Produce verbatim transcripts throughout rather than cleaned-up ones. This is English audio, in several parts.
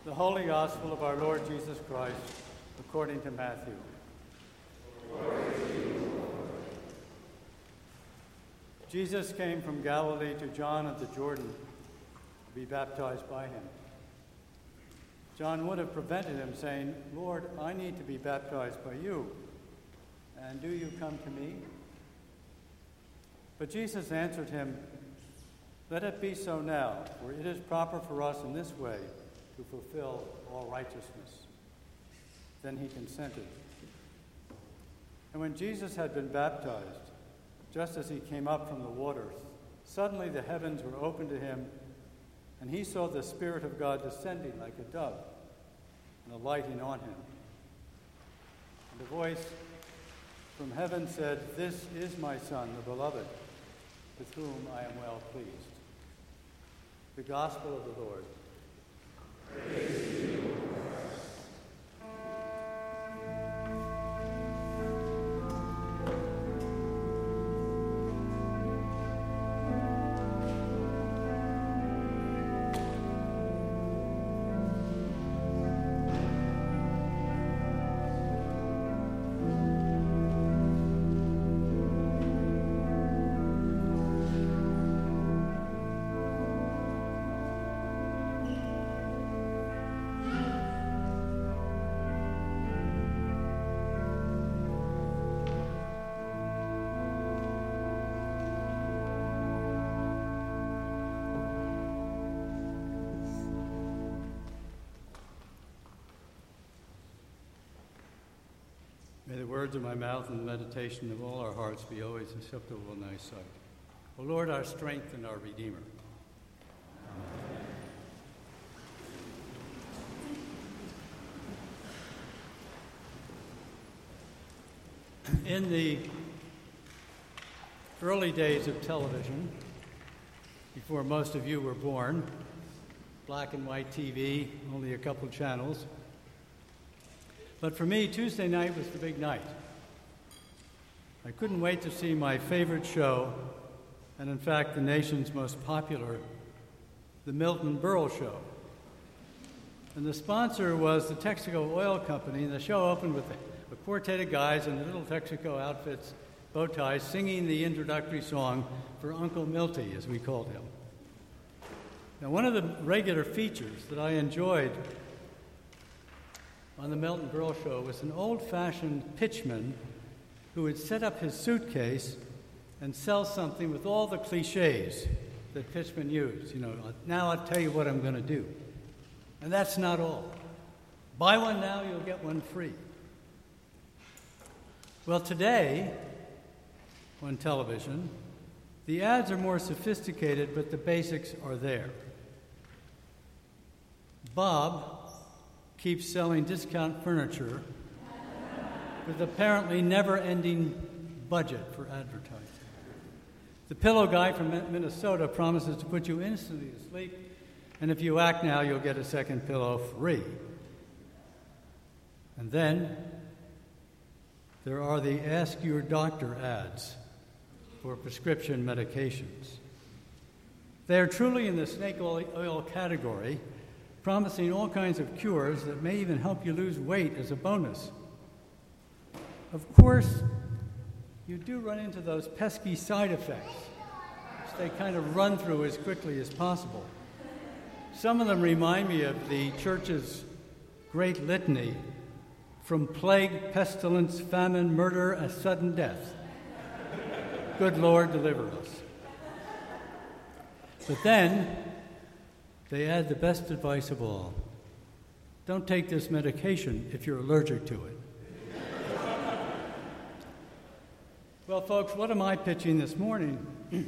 The Holy Gospel of our Lord Jesus Christ, according to Matthew. Glory to you, Lord. Jesus came from Galilee to John at the Jordan to be baptized by him. John would have prevented him, saying, "Lord, I need to be baptized by you, and do you come to me?" But Jesus answered him, "Let it be so now, for it is proper for us in this way to fulfill all righteousness." Then he consented. And when Jesus had been baptized, just as he came up from the water, suddenly the heavens were opened to him, and he saw the Spirit of God descending like a dove and alighting on him. And a voice from heaven said, "This is my Son, the beloved, with whom I am well pleased." The Gospel of the Lord. Praise to you, Christ. May the words of my mouth and the meditation of all our hearts be always acceptable in thy sight. O Lord, our strength and our Redeemer. Amen. In the early days of television, before most of you were born, black and white T V, only a couple channels. But for me, Tuesday night was the big night. I couldn't wait to see my favorite show, and in fact, the nation's most popular, the Milton Berle Show. And the sponsor was the Texaco Oil Company, and the show opened with a quartet of guys in little Texaco outfits, bow ties, singing the introductory song for Uncle Milty, as we called him. Now, one of the regular features that I enjoyed on the Milton Berle Show was an old-fashioned pitchman who would set up his suitcase and sell something with all the cliches that pitchmen use. You know, now I'll tell you what I'm going to do. And that's not all. Buy one now, you'll get one free. Well, today, on television, the ads are more sophisticated, but the basics are there. Bob keeps selling discount furniture with apparently never-ending budget for advertising. The pillow guy from Minnesota promises to put you instantly to sleep, and if you act now, you'll get a second pillow free. And then there are the Ask Your Doctor ads for prescription medications. They are truly in the snake oil category, promising all kinds of cures that may even help you lose weight as a bonus. Of course, you do run into those pesky side effects, which they kind of run through as quickly as possible. Some of them remind me of the church's great litany, from plague, pestilence, famine, murder, and sudden death. Good Lord, deliver us. But then, they add the best advice of all. Don't take this medication if you're allergic to it. Well, folks, what am I pitching this morning?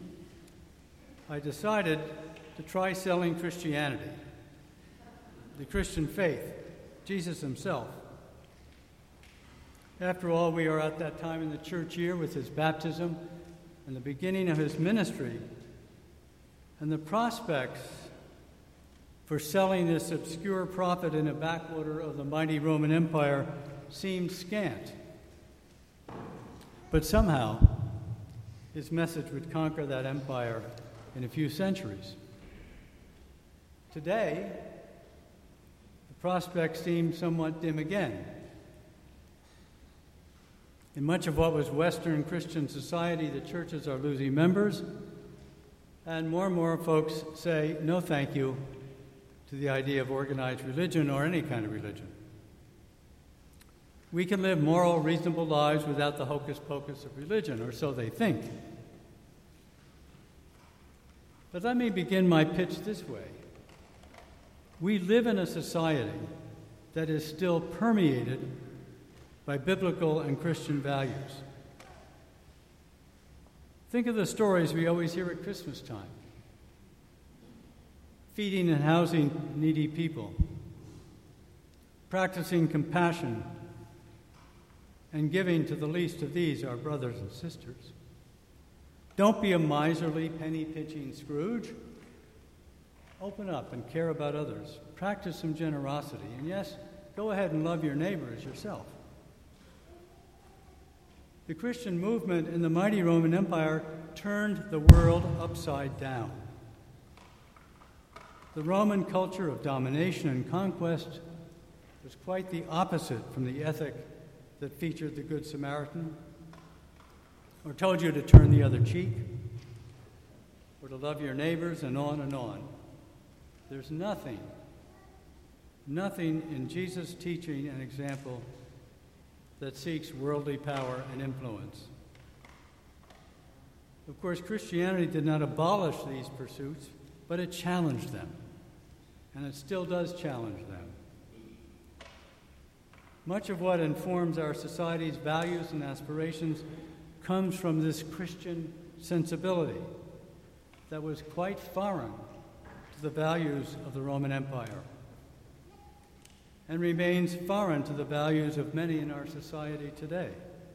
I decided to try selling Christianity, the Christian faith, Jesus himself. After all, we are at that time in the church year with his baptism and the beginning of his ministry, and the prospects for selling this obscure prophet in a backwater of the mighty Roman Empire seemed scant. But somehow, his message would conquer that empire in a few centuries. Today, prospects seem somewhat dim again. In much of what was Western Christian society, the churches are losing members, and more and more folks say no thank you to the idea of organized religion or any kind of religion. We can live moral, reasonable lives without the hocus pocus of religion, or so they think. But let me begin my pitch this way. We live in a society that is still permeated by biblical and Christian values. Think of the stories we always hear at Christmas time. Feeding and housing needy people, practicing compassion, and giving to the least of these, our brothers and sisters. Don't be a miserly, penny-pinching Scrooge. Open up and care about others. Practice some generosity. And yes, go ahead and love your neighbor as yourself. The Christian movement in the mighty Roman Empire turned the world upside down. The Roman culture of domination and conquest was quite the opposite from the ethic that featured the Good Samaritan, or told you to turn the other cheek, or to love your neighbors, and on and on. There's nothing, nothing in Jesus' teaching and example that seeks worldly power and influence. Of course, Christianity did not abolish these pursuits, but it challenged them, and it still does challenge them. Much of what informs our society's values and aspirations comes from this Christian sensibility that was quite foreign to the values of the Roman Empire and remains foreign to the values of many in our society today.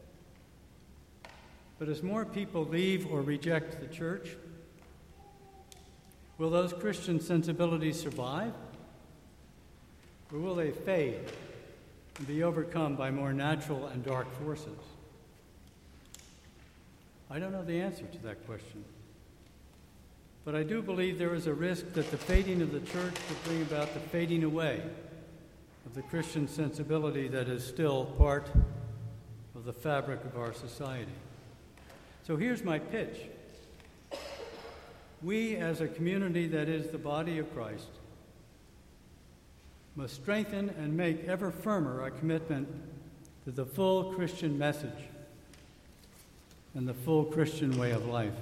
But as more people leave or reject the church, will those Christian sensibilities survive, or will they fade and be overcome by more natural and dark forces? I don't know the answer to that question. But I do believe there is a risk that the fading of the church could bring about the fading away of the Christian sensibility that is still part of the fabric of our society. So here's my pitch. We, as a community that is the body of Christ, must strengthen and make ever firmer our commitment to the full Christian message and the full Christian way of life.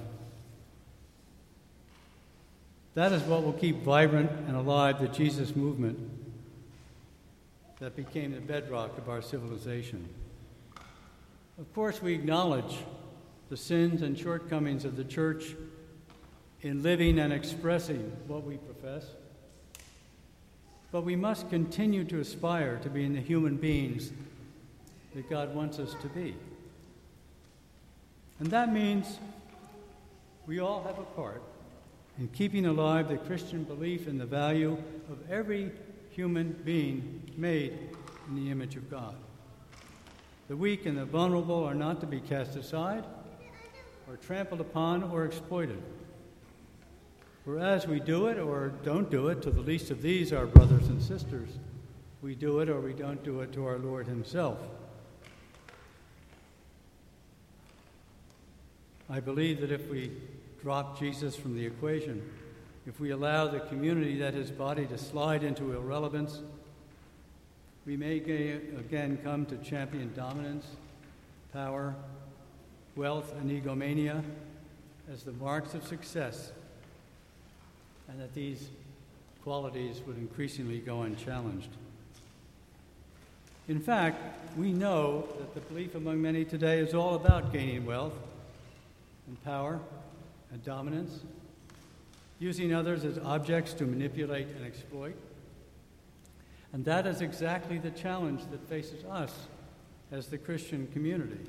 That is what will keep vibrant and alive the Jesus movement that became the bedrock of our civilization. Of course, we acknowledge the sins and shortcomings of the church in living and expressing what we profess. But we must continue to aspire to being the human beings that God wants us to be. And that means we all have a part in keeping alive the Christian belief in the value of every human being made in the image of God. The weak and the vulnerable are not to be cast aside or trampled upon or exploited. For as we do it or don't do it to the least of these, our brothers and sisters, we do it or we don't do it to our Lord himself. I believe that if we drop Jesus from the equation, if we allow the community that is body to slide into irrelevance, we may again come to champion dominance, power, wealth, and egomania as the marks of success, and that these qualities would increasingly go unchallenged. In fact, we know that the belief among many today is all about gaining wealth and power and dominance, using others as objects to manipulate and exploit. And that is exactly the challenge that faces us as the Christian community.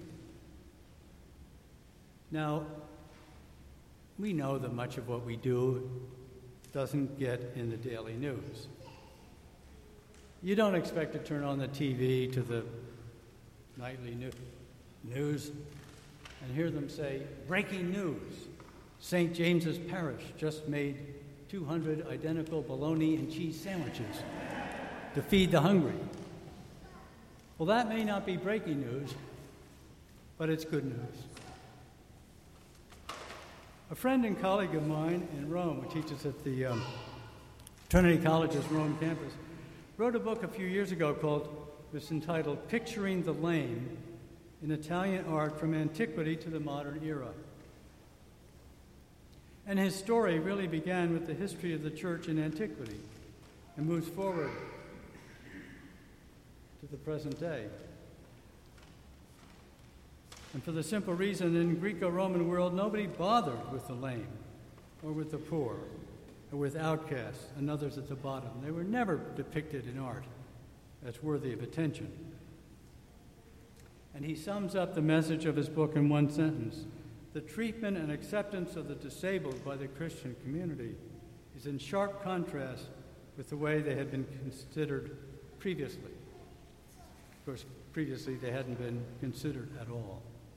Now, we know that much of what we do doesn't get in the daily news. You don't expect to turn on the T V to the nightly news and hear them say, "Breaking news, Saint James's Parish just made two hundred identical bologna and cheese sandwiches." to feed the hungry. Well, that may not be breaking news, but it's good news. A friend and colleague of mine in Rome, who teaches at the um, Trinity College's Rome campus, wrote a book a few years ago called, it was entitled Picturing the Lame in Italian Art from Antiquity to the Modern Era. And his story really began with the history of the church in antiquity and moves forward to the present day. And for the simple reason, in the Greco-Roman world, nobody bothered with the lame or with the poor or with outcasts and others at the bottom. They were never depicted in art as worthy of attention. And he sums up the message of his book in one sentence. The treatment and acceptance of the disabled by the Christian community is in sharp contrast with the way they had been considered previously. Of course, previously they hadn't been considered at all.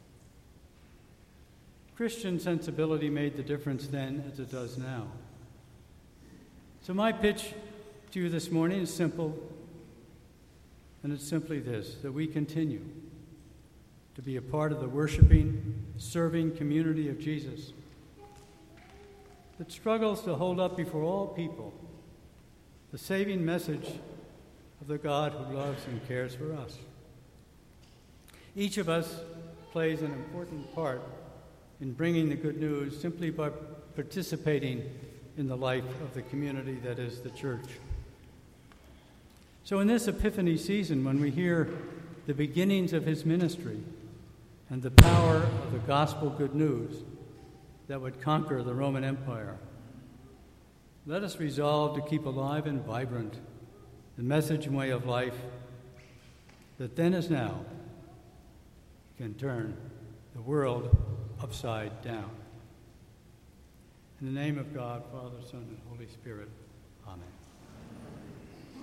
Christian sensibility made the difference then as it does now. So my pitch to you this morning is simple, and it's simply this, that we continue to be a part of the worshiping, serving community of Jesus that struggles to hold up before all people the saving message of the God who loves and cares for us. Each of us plays an important part in bringing the good news simply by participating in the life of the community that is the church. So in this Epiphany season, when we hear the beginnings of his ministry and the power of the gospel good news that would conquer the Roman Empire, let us resolve to keep alive and vibrant the message and way of life that then as now can turn the world upside down. In the name of God, Father, Son, and Holy Spirit, amen.